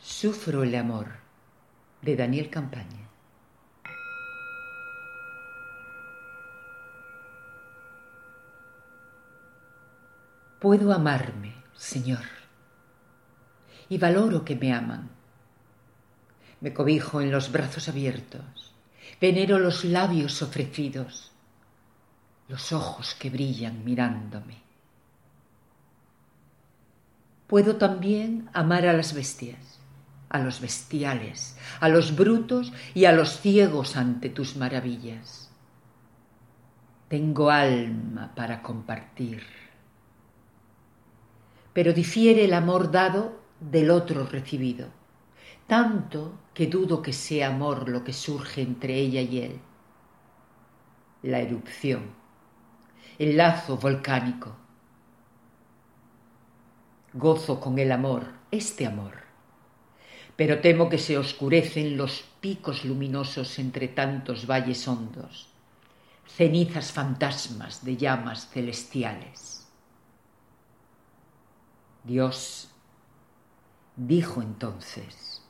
Sufro el amor, de Daniel Campaña. Puedo amarme, Señor, y valoro que me aman. Me cobijo en los brazos abiertos, venero los labios ofrecidos, los ojos que brillan mirándome. Puedo también amar a las bestias, a los bestiales, a los brutos y a los ciegos ante tus maravillas. Tengo alma para compartir, pero difiere el amor dado del otro recibido, tanto que dudo que sea amor lo que surge entre ella y él. La erupción, el lazo volcánico. Gozo con el amor, este amor, pero temo que se oscurecen los picos luminosos entre tantos valles hondos, cenizas fantasmas de llamas celestiales. Dios dijo entonces,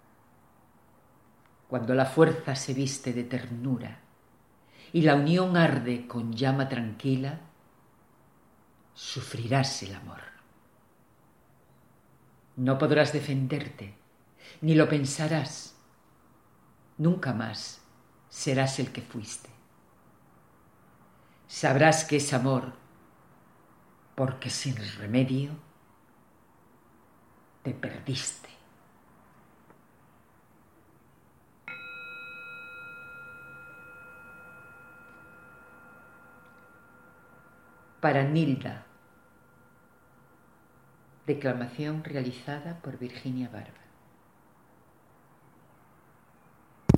cuando la fuerza se viste de ternura y la unión arde con llama tranquila, sufrirás el amor. No podrás defenderte, ni lo pensarás. Nunca más serás el que fuiste. Sabrás que es amor, porque sin remedio te perdiste. Para Nilda. Declamación realizada por Virginia Barba.